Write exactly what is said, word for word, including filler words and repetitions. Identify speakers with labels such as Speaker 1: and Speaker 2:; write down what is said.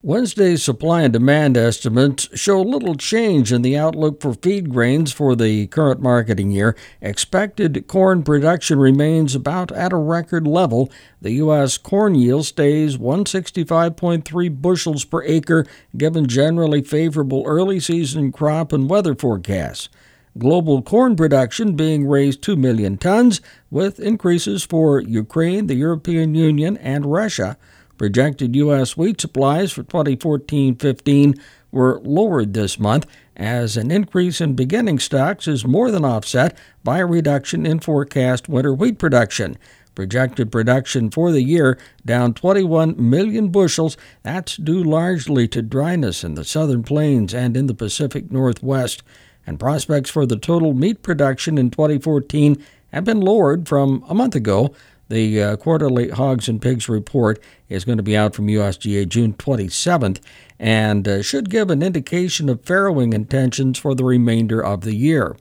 Speaker 1: Wednesday's supply and demand estimates show little change in the outlook for feed grains for the current marketing year. Expected corn production remains about at a record level. The U S corn yield stays one hundred sixty-five point three bushels per acre, given generally favorable early season crop and weather forecasts. Global corn production being raised two million tons, with increases for Ukraine, the European Union, and Russia. Projected U S wheat supplies for twenty fourteen fifteen were lowered this month, as an increase in beginning stocks is more than offset by a reduction in forecast winter wheat production. Projected production for the year down twenty-one million bushels. That's due largely to dryness in the southern plains and in the Pacific Northwest. And prospects for the total meat production in twenty fourteen have been lowered from a month ago. The uh, quarterly hogs and pigs report is going to be out from U S D A June twenty-seventh and uh, should give an indication of farrowing intentions for the remainder of the year.